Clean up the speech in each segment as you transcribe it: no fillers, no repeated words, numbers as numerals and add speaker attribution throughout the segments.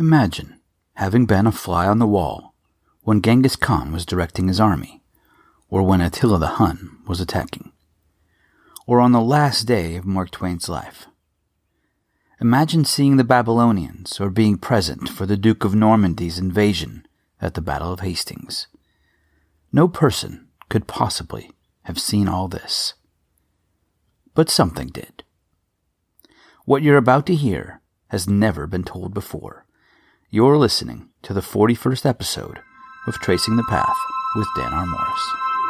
Speaker 1: Imagine having been a fly on the wall when Genghis Khan was directing his army, or when Attila the Hun was attacking, or on the last day of Mark Twain's life. Imagine seeing the Babylonians or being present for the Duke of Normandy's invasion at the Battle of Hastings. No person could possibly have seen all this. But something did. What you're about to hear has never been told before. You're listening to the 41st episode of Tracing the Path with Dan R. Morris.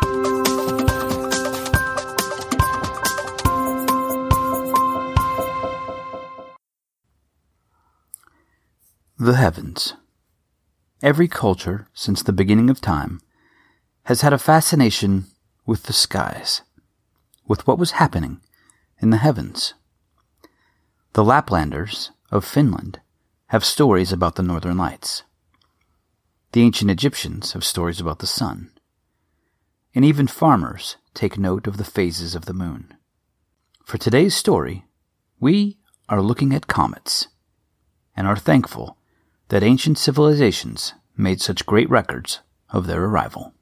Speaker 1: The heavens. Every culture since the beginning of time has had a fascination with the skies, with what was happening in the heavens. The Laplanders of Finland have stories about the northern lights. The ancient Egyptians have stories about the sun. And even farmers take note of the phases of the moon. For today's story, we are looking at comets and are thankful that ancient civilizations made such great records of their arrival.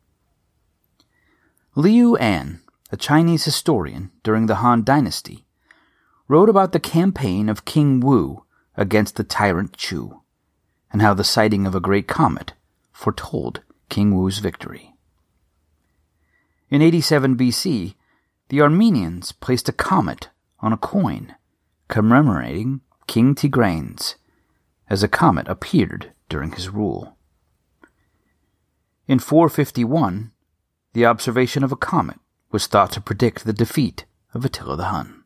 Speaker 1: Liu An, a Chinese historian during the Han Dynasty, wrote about the campaign of King Wu against the tyrant Chu, and how the sighting of a great comet foretold King Wu's victory. In 87 BC, the Armenians placed a comet on a coin commemorating King Tigranes, as a comet appeared during his rule. In 451, the observation of a comet was thought to predict the defeat of Attila the Hun.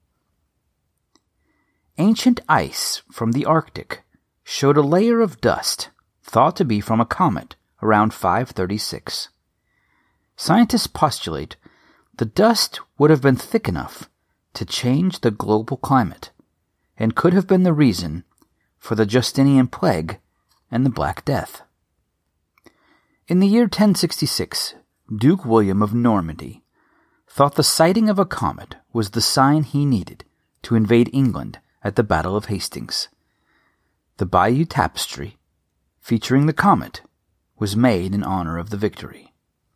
Speaker 1: Ancient ice from the Arctic showed a layer of dust thought to be from a comet around 536. Scientists postulate the dust would have been thick enough to change the global climate and could have been the reason for the Justinian Plague and the Black Death. In the year 1066, Duke William of Normandy thought the sighting of a comet was the sign he needed to invade England at the Battle of Hastings. The Bayeux Tapestry, featuring the comet, was made in honor of the victory.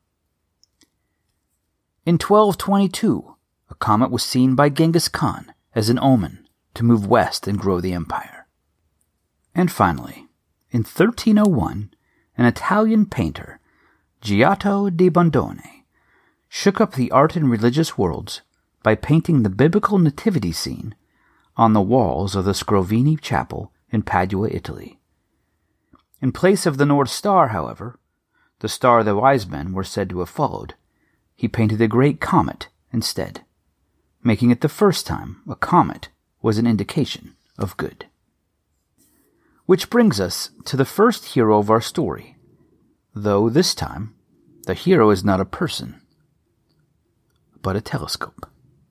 Speaker 1: In 1222, a comet was seen by Genghis Khan as an omen to move west and grow the empire. And finally, in 1301, an Italian painter, Giotto di Bondone, shook up the art and religious worlds by painting the biblical nativity scene on the walls of the Scrovini Chapel in Padua, Italy. In place of the North Star, however, the star the wise men were said to have followed, he painted a great comet instead, making it the first time a comet was an indication of good. Which brings us to the first hero of our story, though this time the hero is not a person, but a telescope.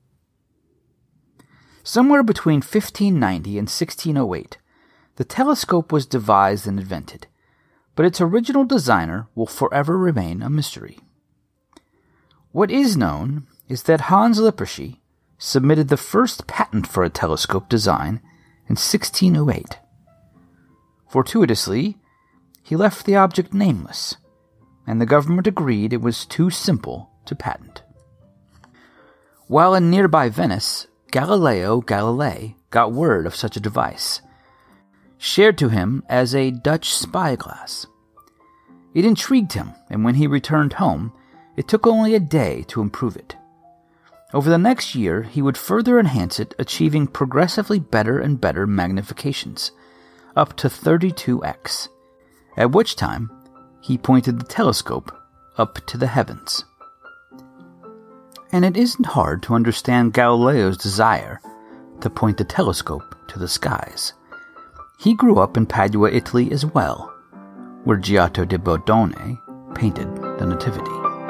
Speaker 1: Somewhere between 1590 and 1608, the telescope was devised and invented, but its original designer will forever remain a mystery. What is known is that Hans Lippershey submitted the first patent for a telescope design in 1608. Fortuitously, he left the object nameless, and the government agreed it was too simple to patent. While in nearby Venice, Galileo Galilei got word of such a device, shared to him as a Dutch spyglass. It intrigued him, and when he returned home, it took only a day to improve it. Over the next year, he would further enhance it, achieving progressively better and better magnifications, up to 32x, at which time he pointed the telescope up to the heavens. And it isn't hard to understand Galileo's desire to point the telescope to the skies. He grew up in Padua, Italy as well, where Giotto di Bondone painted the Nativity.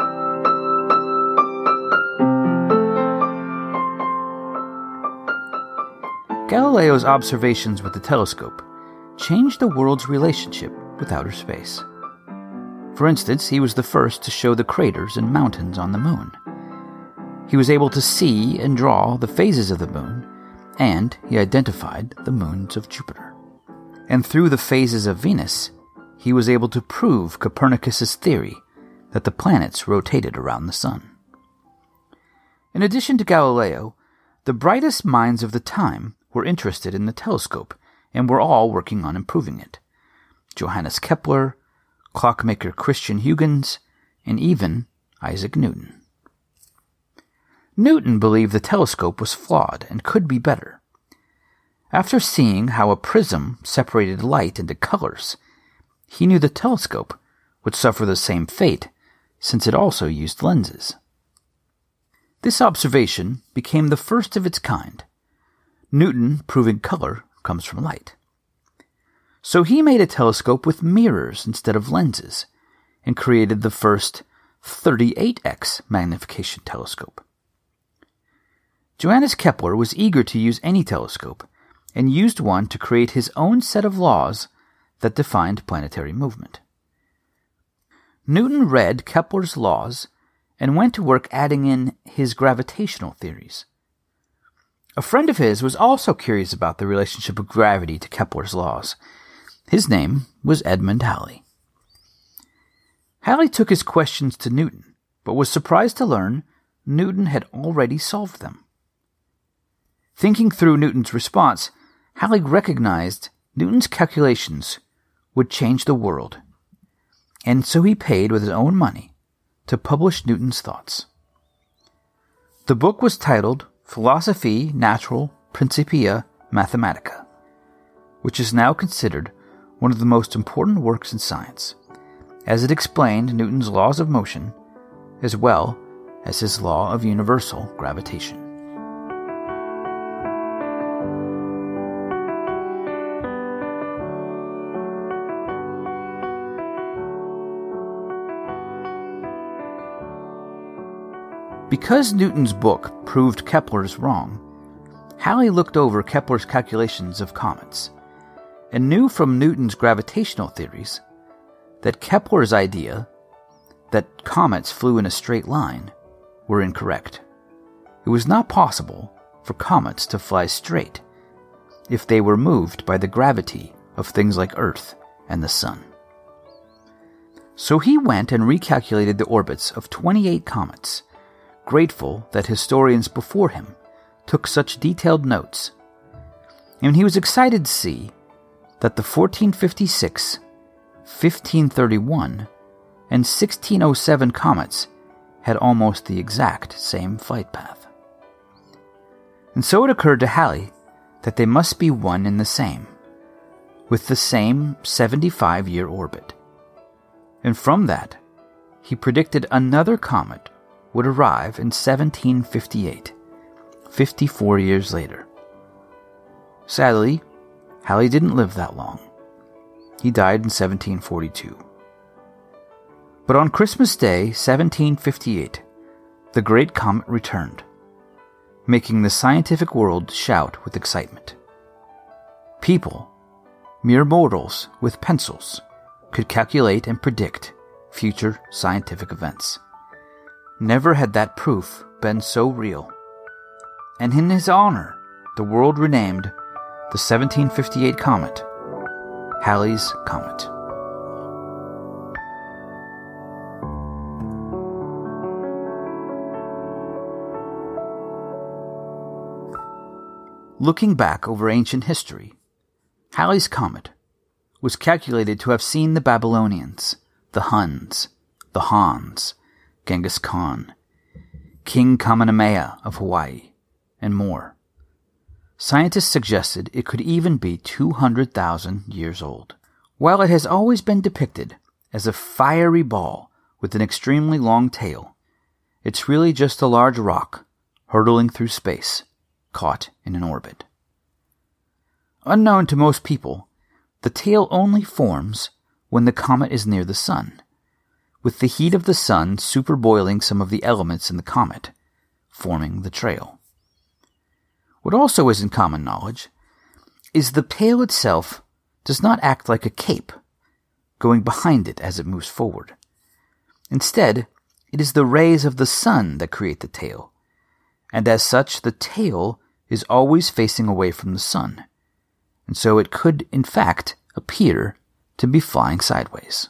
Speaker 1: Galileo's observations with the telescope changed the world's relationship with outer space. For instance, he was the first to show the craters and mountains on the moon. He was able to see and draw the phases of the moon, and he identified the moons of Jupiter. And through the phases of Venus, he was able to prove Copernicus's theory that the planets rotated around the sun. In addition to Galileo, the brightest minds of the time were interested in the telescope and were all working on improving it. Johannes Kepler, clockmaker Christian Huygens, and even Isaac Newton. Newton believed the telescope was flawed and could be better. After seeing how a prism separated light into colors, he knew the telescope would suffer the same fate since it also used lenses. This observation became the first of its kind, Newton proving color comes from light. So he made a telescope with mirrors instead of lenses and created the first 38x magnification telescope. Johannes Kepler was eager to use any telescope and used one to create his own set of laws that defined planetary movement. Newton read Kepler's laws and went to work adding in his gravitational theories. A friend of his was also curious about the relationship of gravity to Kepler's laws. His name was Edmund Halley. Halley took his questions to Newton, but was surprised to learn Newton had already solved them. Thinking through Newton's response, Halley recognized Newton's calculations would change the world, and so he paid with his own money to publish Newton's thoughts. The book was titled Philosophiae Naturae Principia Mathematica, which is now considered one of the most important works in science, as it explained Newton's laws of motion as well as his law of universal gravitation. Because Newton's book proved Kepler's wrong, Halley looked over Kepler's calculations of comets and knew from Newton's gravitational theories that Kepler's idea that comets flew in a straight line were incorrect. It was not possible for comets to fly straight if they were moved by the gravity of things like Earth and the Sun. So he went and recalculated the orbits of 28 comets, grateful that historians before him took such detailed notes, and he was excited to see that the 1456, 1531, and 1607 comets had almost the exact same flight path. And so it occurred to Halley that they must be one and the same, with the same 75-year orbit. And from that, he predicted another comet would arrive in 1758, 54 years later. Sadly, Halley didn't live that long. He died in 1742. But on Christmas Day, 1758, the great comet returned, making the scientific world shout with excitement. People, mere mortals with pencils, could calculate and predict future scientific events. Never had that proof been so real. And in his honor, the world renamed the 1758 comet Halley's Comet. Looking back over ancient history, Halley's Comet was calculated to have seen the Babylonians, the Huns, the Hans, Genghis Khan, King Kamehameha of Hawaii, and more. Scientists suggested it could even be 200,000 years old. While it has always been depicted as a fiery ball with an extremely long tail, it's really just a large rock hurtling through space, caught in an orbit. Unknown to most people, the tail only forms when the comet is near the sun, with the heat of the sun superboiling some of the elements in the comet, forming the trail. What also isn't common knowledge is the tail itself does not act like a cape, going behind it as it moves forward. Instead, it is the rays of the sun that create the tail, and as such the tail is always facing away from the sun, and so it could, in fact, appear to be flying sideways.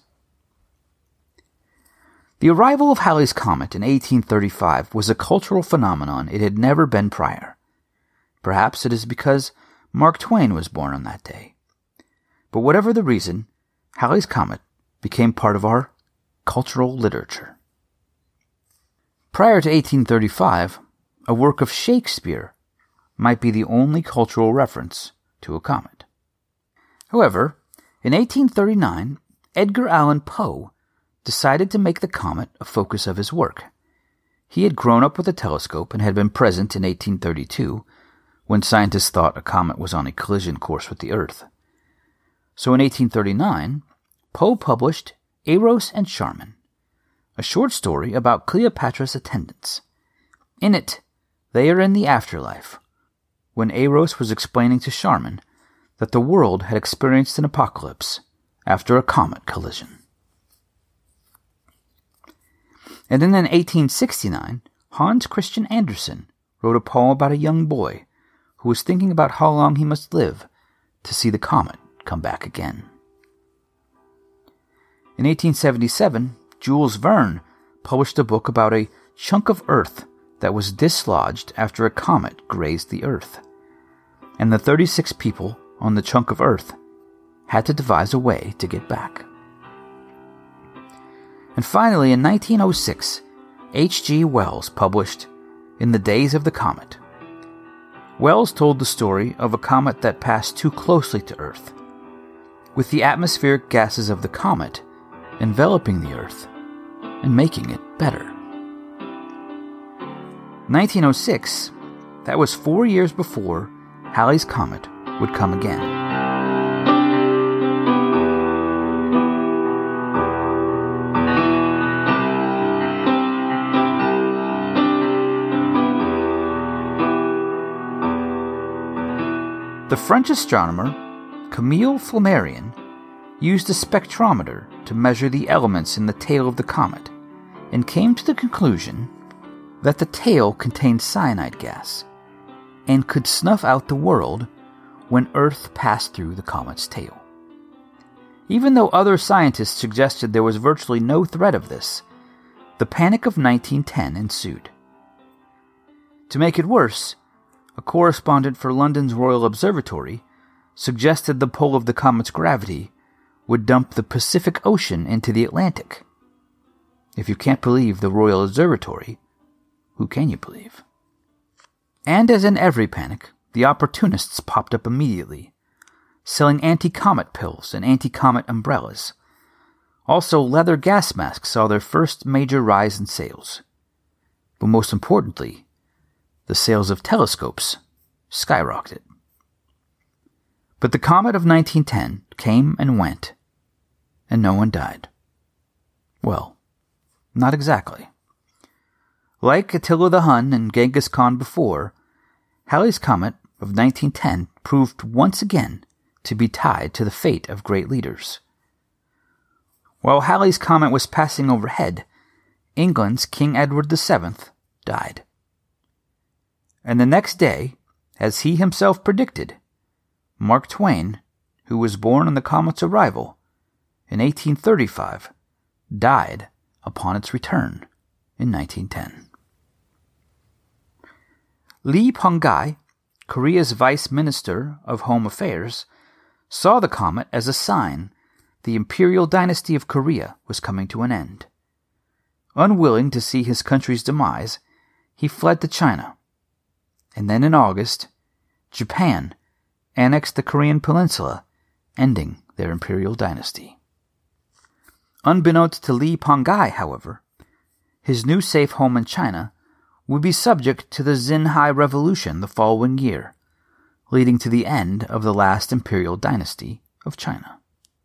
Speaker 1: The arrival of Halley's Comet in 1835 was a cultural phenomenon it had never been prior. Perhaps it is because Mark Twain was born on that day. But whatever the reason, Halley's Comet became part of our cultural literature. Prior to 1835, a work of Shakespeare might be the only cultural reference to a comet. However, in 1839, Edgar Allan Poe decided to make the comet a focus of his work. He had grown up with a telescope and had been present in 1832, when scientists thought a comet was on a collision course with the Earth. So in 1839, Poe published Eros and Charmin, a short story about Cleopatra's attendants. In it, they are in the afterlife, when Eros was explaining to Charmin that the world had experienced an apocalypse after a comet collision. And then in 1869, Hans Christian Andersen wrote a poem about a young boy who was thinking about how long he must live to see the comet come back again. In 1877, Jules Verne published a book about a chunk of Earth that was dislodged after a comet grazed the Earth, and the 36 people on the chunk of Earth had to devise a way to get back. And finally, in 1906, H.G. Wells published In the Days of the Comet. Wells told the story of a comet that passed too closely to Earth, with the atmospheric gases of the comet enveloping the Earth and making it better. 1906, that was 4 years before Halley's Comet would come again. The French astronomer Camille Flammarion used a spectrometer to measure the elements in the tail of the comet and came to the conclusion that the tail contained cyanide gas and could snuff out the world when Earth passed through the comet's tail. Even though other scientists suggested there was virtually no threat of this, the Panic of 1910 ensued. To make it worse, a correspondent for London's Royal Observatory suggested the pull of the comet's gravity would dump the Pacific Ocean into the Atlantic. If you can't believe the Royal Observatory, who can you believe? And as in every panic, the opportunists popped up immediately, selling anti-comet pills and anti-comet umbrellas. Also, leather gas masks saw their first major rise in sales. But most importantly, the sales of telescopes skyrocketed. But the comet of 1910 came and went, and no one died. Well, not exactly. Like Attila the Hun and Genghis Khan before, Halley's Comet of 1910 proved once again to be tied to the fate of great leaders. While Halley's Comet was passing overhead, England's King Edward VII died. And the next day, as he himself predicted, Mark Twain, who was born on the comet's arrival in 1835, died upon its return in 1910. Lee Peng-gai, Korea's Vice Minister of Home Affairs, saw the comet as a sign the imperial dynasty of Korea was coming to an end. Unwilling to see his country's demise, he fled to China. And then in August, Japan annexed the Korean peninsula, ending their imperial dynasty. Unbeknownst to Lee Peng-gai, however, his new safe home in China would be subject to the Xinhai Revolution the following year, leading to the end of the last imperial dynasty of China.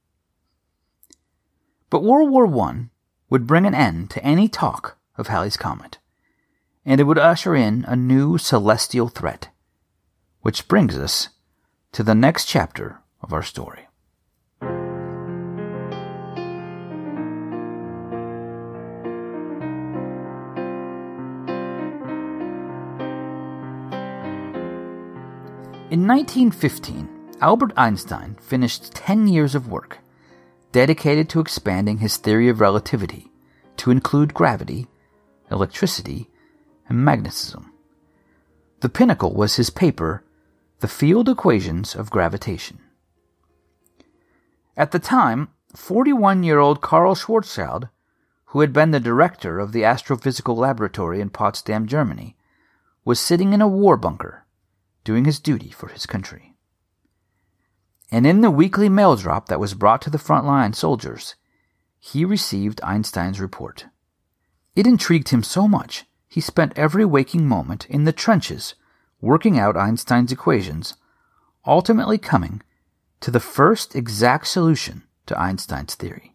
Speaker 1: But World War I would bring an end to any talk of Halley's Comet, and it would usher in a new celestial threat, which brings us to the next chapter of our story. In 1915, Albert Einstein finished 10 years of work dedicated to expanding his theory of relativity to include gravity, electricity, and magnetism. The pinnacle was his paper, The Field Equations of Gravitation. At the time, 41-year-old Karl Schwarzschild, who had been the director of the Astrophysical Laboratory in Potsdam, Germany, was sitting in a war bunker, doing his duty for his country. And in the weekly mail drop that was brought to the frontline soldiers, he received Einstein's report. It intrigued him so much, he spent every waking moment in the trenches working out Einstein's equations, ultimately coming to the first exact solution to Einstein's theory.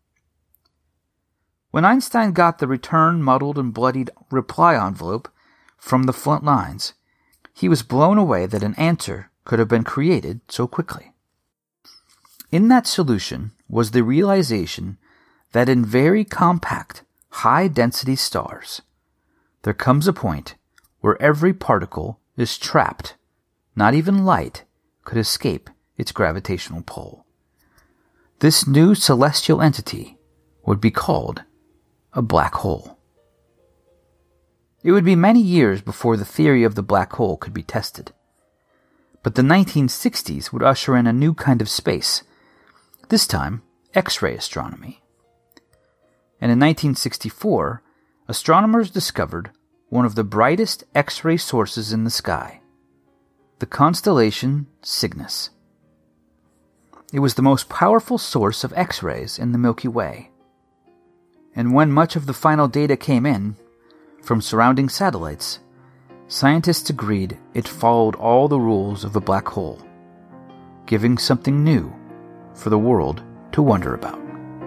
Speaker 1: When Einstein got the return muddled and bloodied reply envelope from the front lines, he was blown away that an answer could have been created so quickly. In that solution was the realization that in very compact, high-density stars, there comes a point where every particle is trapped. Not even light could escape its gravitational pull. This new celestial entity would be called a black hole. It would be many years before the theory of the black hole could be tested. But the 1960s would usher in a new kind of space, this time X-ray astronomy. And in 1964, astronomers discovered one of the brightest X-ray sources in the sky, the constellation Cygnus. It was the most powerful source of X-rays in the Milky Way. And when much of the final data came in from surrounding satellites, scientists agreed it followed all the rules of a black hole, giving something new for the world to wonder about.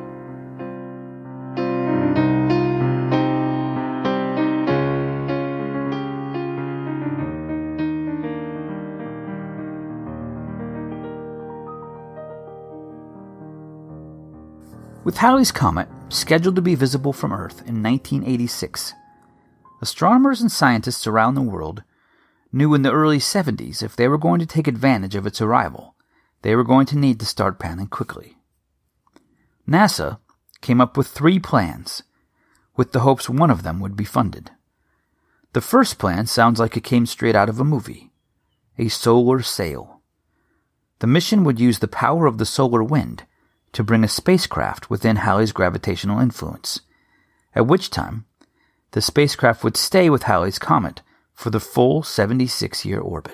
Speaker 1: With Halley's Comet scheduled to be visible from Earth in 1986, astronomers and scientists around the world knew in the early 70s if they were going to take advantage of its arrival, they were going to need to start planning quickly. NASA came up with 3 plans, with the hopes one of them would be funded. The first plan sounds like it came straight out of a movie, a solar sail. The mission would use the power of the solar wind to bring a spacecraft within Halley's gravitational influence, at which time the spacecraft would stay with Halley's Comet for the full 76-year orbit.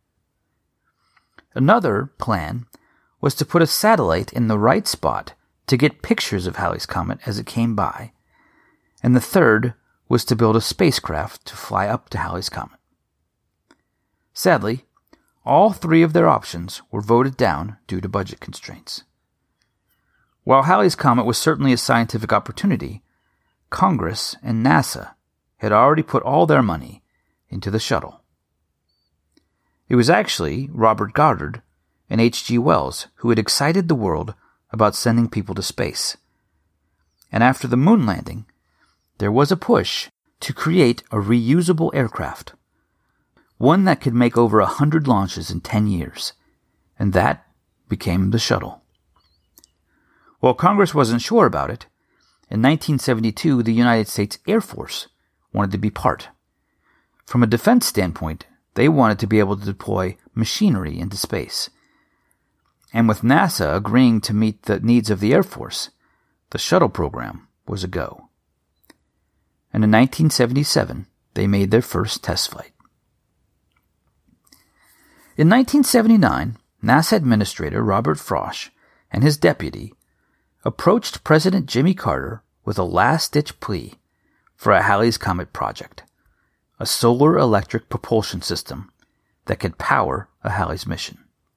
Speaker 1: Another plan was to put a satellite in the right spot to get pictures of Halley's Comet as it came by, and the third was to build a spacecraft to fly up to Halley's Comet. Sadly, all 3 of their options were voted down due to budget constraints. While Halley's Comet was certainly a scientific opportunity, Congress and NASA had already put all their money into the shuttle. It was actually Robert Goddard and H.G. Wells who had excited the world about sending people to space. And after the moon landing, there was a push to create a reusable aircraft, one that could make over 100 launches in 10 years, and that became the shuttle. While Congress wasn't sure about it, in 1972 the United States Air Force wanted to be part. From a defense standpoint, they wanted to be able to deploy machinery into space. And with NASA agreeing to meet the needs of the Air Force, the shuttle program was a go. And in 1977, they made their first test flight. In 1979, NASA Administrator Robert Frosch and his deputy approached President Jimmy Carter with a last-ditch plea for a Halley's Comet project, a solar electric propulsion system that could power a Halley's mission.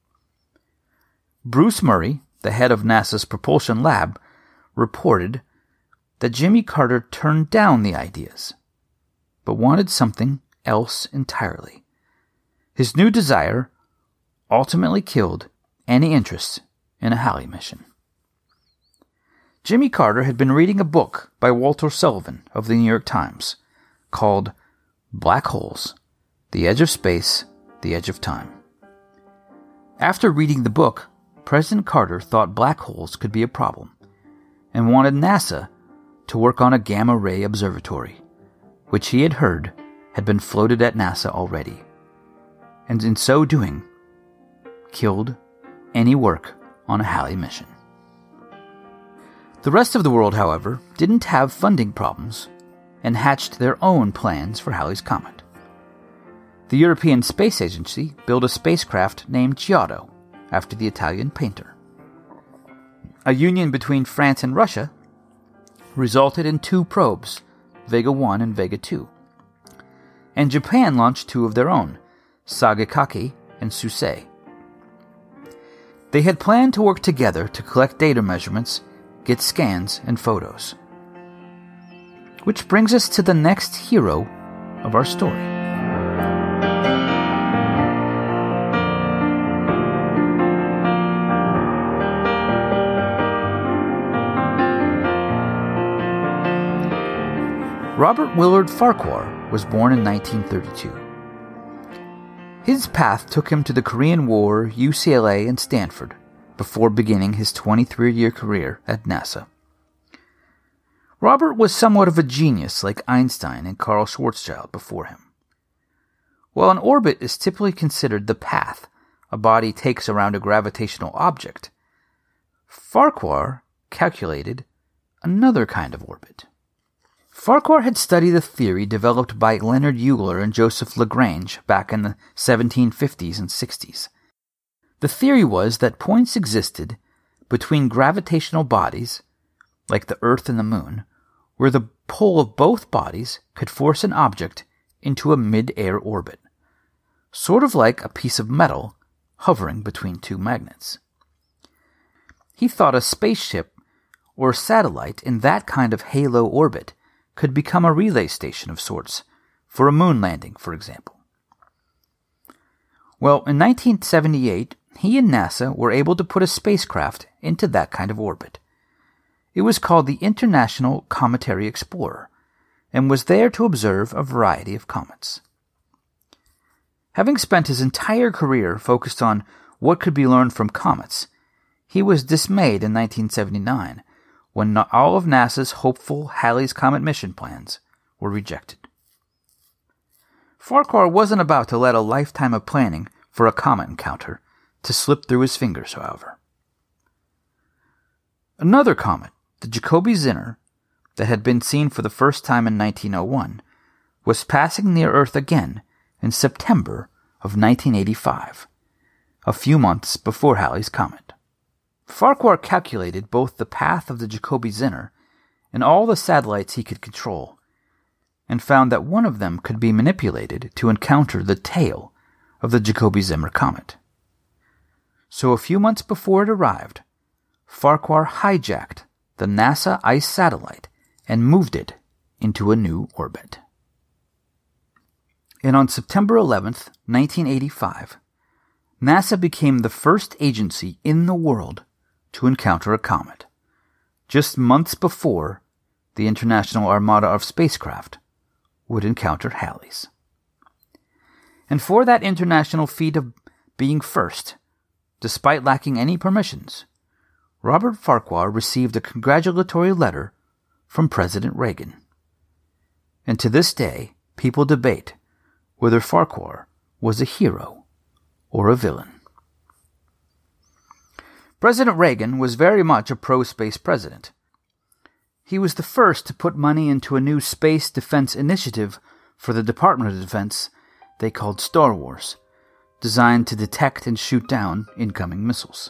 Speaker 1: Bruce Murray, the head of NASA's propulsion lab, reported that Jimmy Carter turned down the ideas, but wanted something else entirely. His new desire ultimately killed any interest in a Halley mission. Jimmy Carter had been reading a book by Walter Sullivan of the New York Times called Black Holes, The Edge of Space, The Edge of Time. After reading the book, President Carter thought black holes could be a problem and wanted NASA to work on a gamma-ray observatory, which he had heard had been floated at NASA already, and in so doing, killed any work on a Halley mission. The rest of the world, however, didn't have funding problems and hatched their own plans for Halley's Comet. The European Space Agency built a spacecraft named Giotto, after the Italian painter. A union between France and Russia resulted in 2 probes, Vega 1 and Vega 2. And Japan launched 2 of their own, Sagittaki and Susei. They had planned to work together to collect data measurements, get scans, and photos. Which brings us to the next hero of our story. Robert Willard Farquhar was born in 1932. His path took him to the Korean War, UCLA, and Stanford before beginning his 23-year career at NASA. Robert was somewhat of a genius like Einstein and Carl Schwarzschild before him. While an orbit is typically considered the path a body takes around a gravitational object, Farquhar calculated another kind of orbit. Farquhar had studied a theory developed by Leonard Euler and Joseph Lagrange back in the 1750s and 60s. The theory was that points existed between gravitational bodies, like the Earth and the Moon, where the pull of both bodies could force an object into a mid-air orbit, sort of like a piece of metal hovering between 2 magnets. He thought a spaceship or satellite in that kind of halo orbit could become a relay station of sorts, for a moon landing, for example. Well, in 1978, he and NASA were able to put a spacecraft into that kind of orbit. It was called the International Cometary Explorer, and was there to observe a variety of comets. Having spent his entire career focused on what could be learned from comets, he was dismayed in 1979 when all of NASA's hopeful Halley's Comet mission plans were rejected. Farquhar wasn't about to let a lifetime of planning for a comet encounter to slip through his fingers, however. Another comet, the Jacobi-Zinner, that had been seen for the first time in 1901, was passing near Earth again in September of 1985, a few months before Halley's Comet. Farquhar calculated both the path of the Jacobi-Zinner and all the satellites he could control, and found that one of them could be manipulated to encounter the tail of the Jacobi-Zinner comet. So a few months before it arrived, Farquhar hijacked the NASA ICE satellite and moved it into a new orbit. And on September 11th, 1985, NASA became the first agency in the world to encounter a comet, just months before the International Armada of spacecraft would encounter Halley's. And for that international feat of being first, despite lacking any permissions, Robert Farquhar received a congratulatory letter from President Reagan. And to this day, people debate whether Farquhar was a hero or a villain. President Reagan was very much a pro-space president. He was the first to put money into a new space defense initiative for the Department of Defense they called Star Wars, designed to detect and shoot down incoming missiles.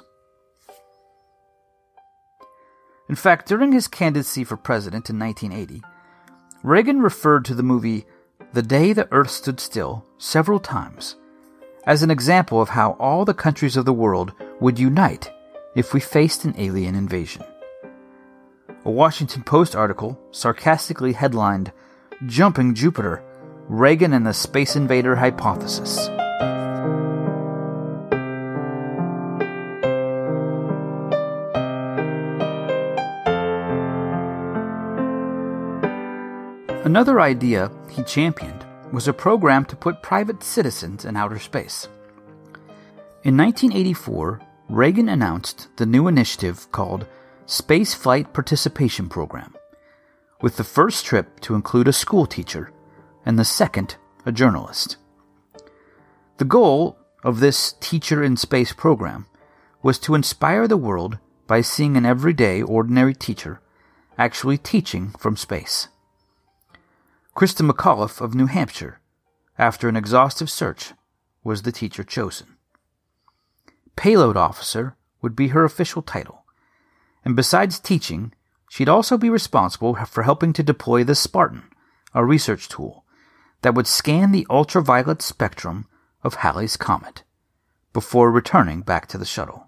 Speaker 1: In fact, during his candidacy for president in 1980, Reagan referred to the movie The Day the Earth Stood Still several times as an example of how all the countries of the world would unite if we faced an alien invasion. A Washington Post article sarcastically headlined, "Jumping Jupiter, Reagan and the Space Invader Hypothesis." Another idea he championed was a program to put private citizens in outer space. In 1984, Reagan announced the new initiative called Space Flight Participation Program, with the first trip to include a school teacher and the second a journalist. The goal of this Teacher in Space program was to inspire the world by seeing an everyday, ordinary teacher actually teaching from space. Christa McAuliffe of New Hampshire, after an exhaustive search, was the teacher chosen. Payload officer would be her official title, and besides teaching, she'd also be responsible for helping to deploy the Spartan, a research tool that would scan the ultraviolet spectrum of Halley's Comet before returning back to the shuttle.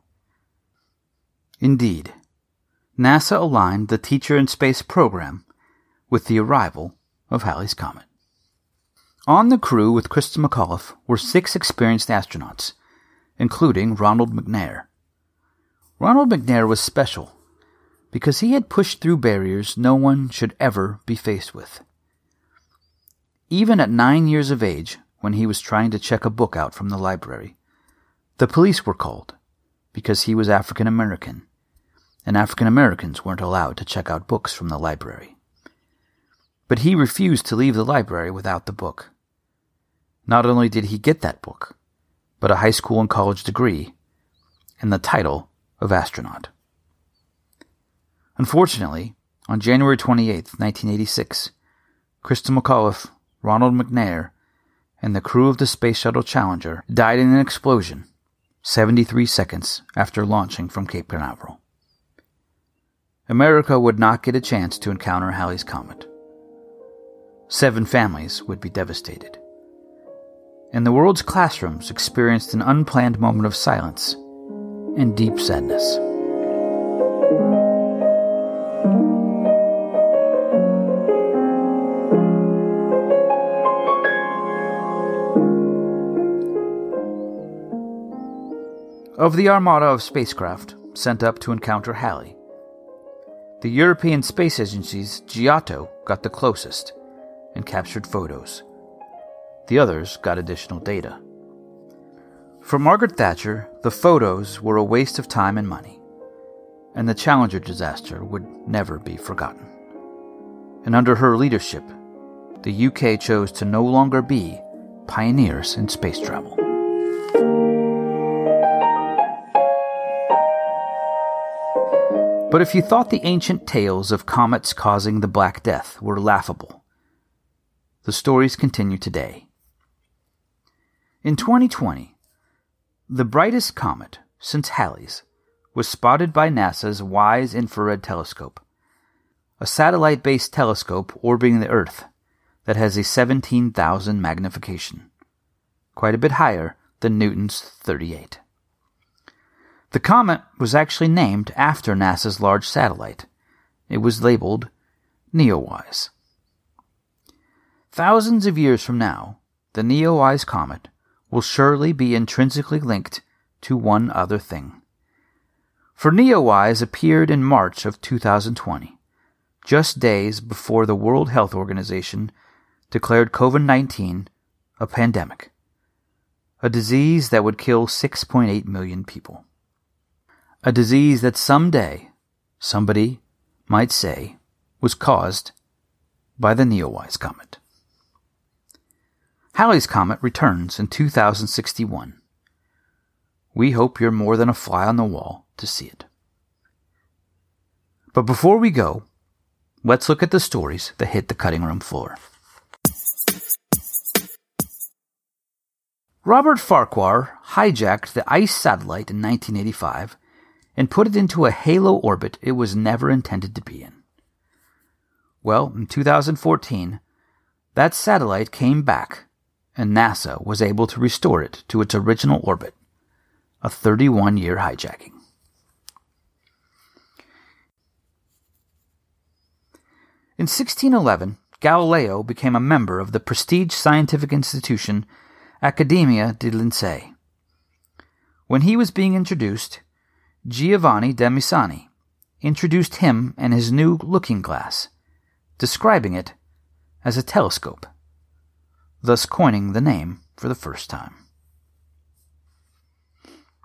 Speaker 1: Indeed, NASA aligned the Teacher in Space program with the arrival of Halley's Comet. On the crew with Christa McAuliffe were 6 experienced astronauts, including Ronald McNair. Ronald McNair was special because he had pushed through barriers no one should ever be faced with. Even at 9 years of age, when he was trying to check a book out from the library, the police were called because he was African American, and African Americans weren't allowed to check out books from the library. But he refused to leave the library without the book. Not only did he get that book, but a high school and college degree and the title of astronaut. Unfortunately, on January 28, 1986, Christa McAuliffe, Ronald McNair, and the crew of the Space Shuttle Challenger died in an explosion 73 seconds after launching from Cape Canaveral. America would not get a chance to encounter Halley's Comet. 7 families would be devastated. And the world's classrooms experienced an unplanned moment of silence and deep sadness. Of the armada of spacecraft sent up to encounter Halley, the European Space Agency's Giotto got the closest and captured photos. The others got additional data. For Margaret Thatcher, the photos were a waste of time and money, and the Challenger disaster would never be forgotten. And under her leadership, the UK chose to no longer be pioneers in space travel. But if you thought the ancient tales of comets causing the Black Death were laughable, the stories continue today. In 2020, the brightest comet since Halley's was spotted by NASA's WISE infrared telescope, a satellite-based telescope orbiting the Earth that has a 17,000 magnification, quite a bit higher than Newton's 38. The comet was actually named after NASA's large satellite. It was labeled Neowise. Thousands of years from now, the Neowise comet will surely be intrinsically linked to one other thing. For Neowise appeared in March of 2020, just days before the World Health Organization declared COVID-19 a pandemic, a disease that would kill 6.8 million people. A disease that someday, somebody might say, was caused by the Neowise comet. Halley's Comet returns in 2061. We hope you're more than a fly on the wall to see it. But before we go, let's look at the stories that hit the cutting room floor. Robert Farquhar hijacked the ICE satellite in 1985 and put it into a halo orbit it was never intended to be in. Well, in 2014, that satellite came back, and NASA was able to restore it to its original orbit, a 31-year hijacking. In 1611, Galileo became a member of the prestige scientific institution Accademia dei Lincei. When he was being introduced, Giovanni de Misani introduced him and his new looking glass, describing it as a telescope, thus coining the name for the first time.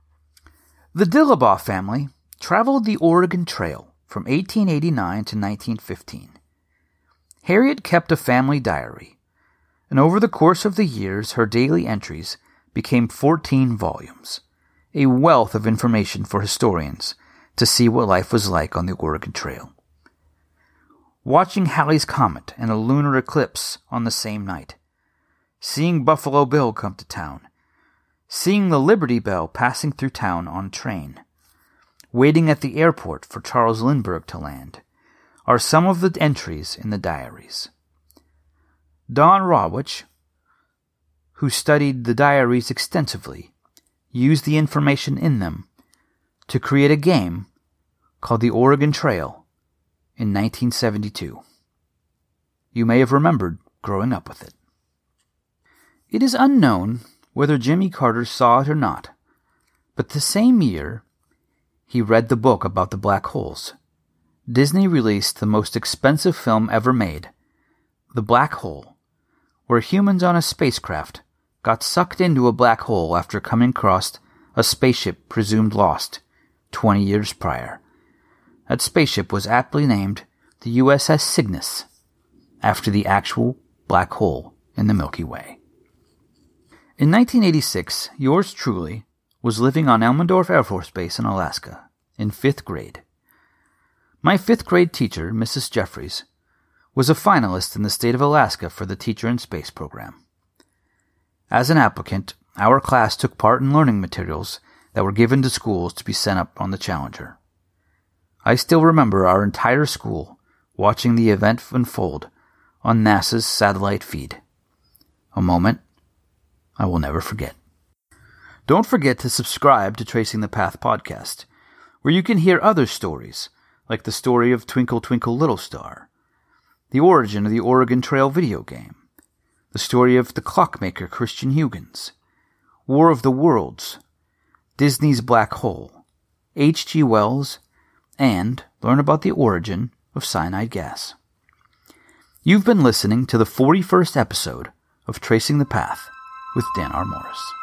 Speaker 1: The Dillabaugh family traveled the Oregon Trail from 1889 to 1915. Harriet kept a family diary, and over the course of the years her daily entries became 14 volumes, a wealth of information for historians to see what life was like on the Oregon Trail. Watching Halley's Comet and a lunar eclipse on the same night, seeing Buffalo Bill come to town, seeing the Liberty Bell passing through town on train, waiting at the airport for Charles Lindbergh to land, are some of the entries in the diaries. Don Rawitch, who studied the diaries extensively, used the information in them to create a game called the Oregon Trail in 1972. You may have remembered growing up with it. It is unknown whether Jimmy Carter saw it or not, but the same year he read the book about the black holes. Disney released the most expensive film ever made, The Black Hole, where humans on a spacecraft got sucked into a black hole after coming across a spaceship presumed lost 20 years prior. That spaceship was aptly named the USS Cygnus, after the actual black hole in the Milky Way. In 1986, yours truly was living on Elmendorf Air Force Base in Alaska, in 5th grade. My 5th grade teacher, Mrs. Jeffries, was a finalist in the state of Alaska for the Teacher in Space program. As an applicant, our class took part in learning materials that were given to schools to be sent up on the Challenger. I still remember our entire school watching the event unfold on NASA's satellite feed. A moment I will never forget. Don't forget to subscribe to Tracing the Path podcast, where you can hear other stories, like the story of Twinkle Twinkle Little Star, the origin of the Oregon Trail video game, the story of the clockmaker Christian Huygens, War of the Worlds, Disney's Black Hole, H.G. Wells, and learn about the origin of cyanide gas. You've been listening to the 41st episode of Tracing the Path with Dan R. Morris.